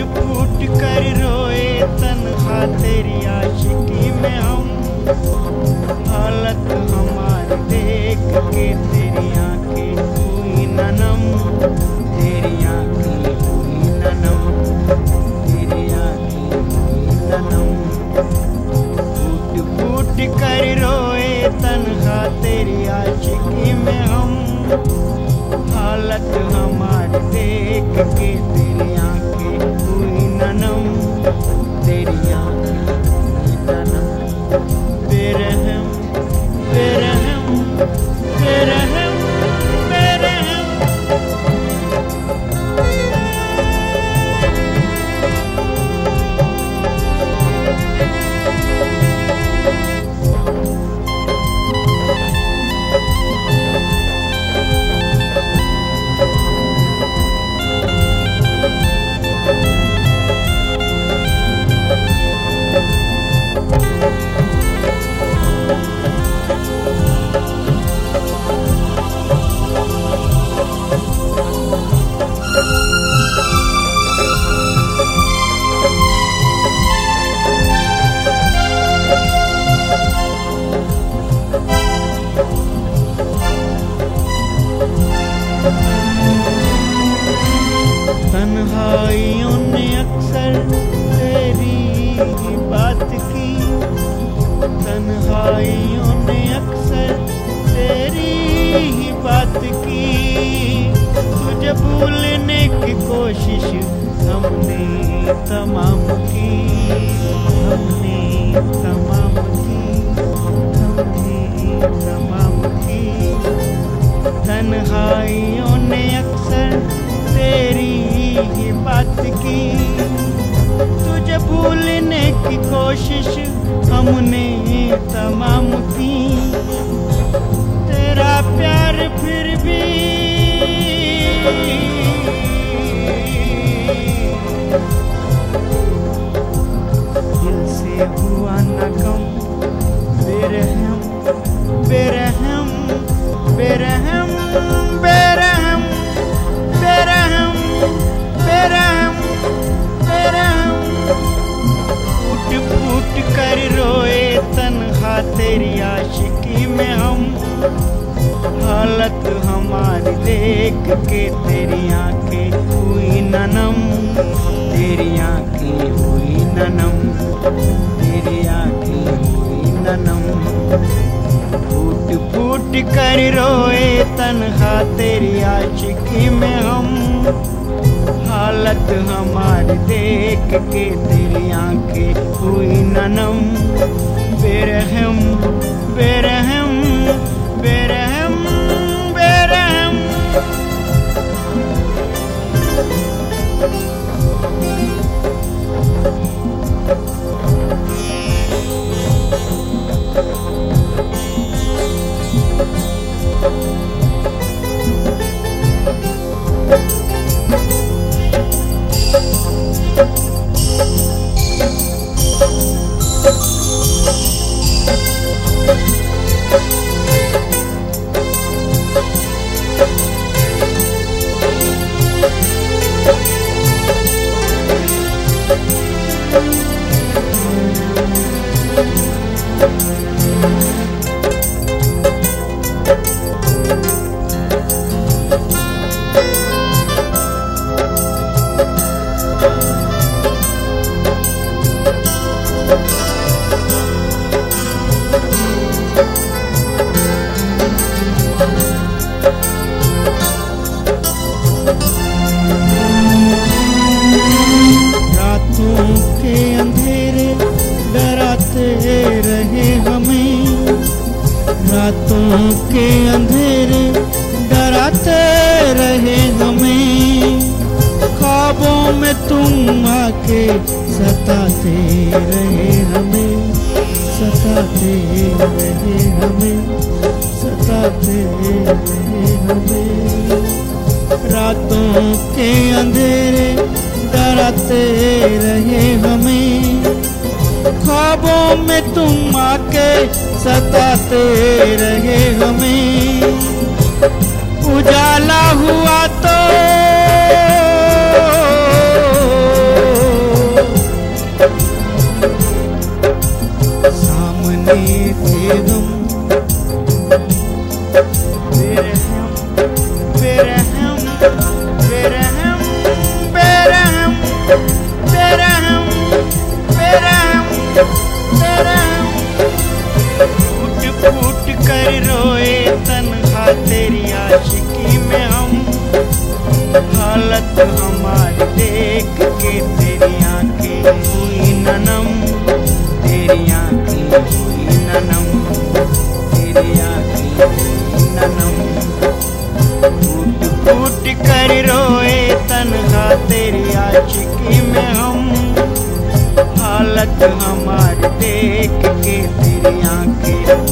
फूट कर रोए तन्हा तेरी आशिकी में हम। हालत हमारी देख के तेरी आंखें हुई ननम, तेरी आंखें हुई ननम, तेरी आंखें हुई ननम। फूट फूट कर रोए तन्हा तेरी आशिकी में हम। हालत हमारी देख के तेरी आंखें हुई ननम, तेरी आंखें हुई ननम। बेरहम बेरहम बेरहम बेरहम। तन्हाइयों ने अक्सर तेरी ही बात की, तन्हाइयों ने अक्सर तेरी ही बात की। तुझे भूलने की कोशिश हमने तमाम की, हमने तमाम की, हमने तमाम की। तन्हाइयों ने अक्सर तेरी ही बात की, तुझे भूलने की कोशिश हमने तमाम की। तेरा प्यार फिर भी दिल से हुआ न कम। बेरहम बेरहम बेरहम बेरहम बेरहम बेरहम बेरहम। फूट फूट कर रोए तन्हा तेरी आशिकी में हम। हालत हमारी देख के तेरी आंखें हुई ननम, तेरी आंखें हुई ननम, तेरी आंखें हुई ननम। फूट फूट कर रोए तन्हा तेरी आशिकी में हम। हालत हमारी देख के तेरी आंखें हुई ननम। बेरहम बेरहम बेरहम बेरहम। रातों के अंधेरे डराते रहे हमें, ख्वाबों में तुम आके सताते रहे हमें, सताते रहे हमें, सताते रहे हमें। रातों के अंधेरे डराते रहे हमें, ख्वाबों में तुम आके सताते रहे हमें। उजाला हुआ तो लिए थे हम। बेरहम बेरहम बेरहम बेरहम बेरहम बेरहम बेरहम। फूट फूट कर रोए तन्हा तेरी आशिकी में हम। हालत हमारी देख के तेरी आंखें हुई ननम, तेरी आंखें हुई ननम, तेरी आंखें हुई ननम। फूट फूट कर रोए तन्हा तेरी आशिकी में हम। हालत हमारी देख के तेरी आंखें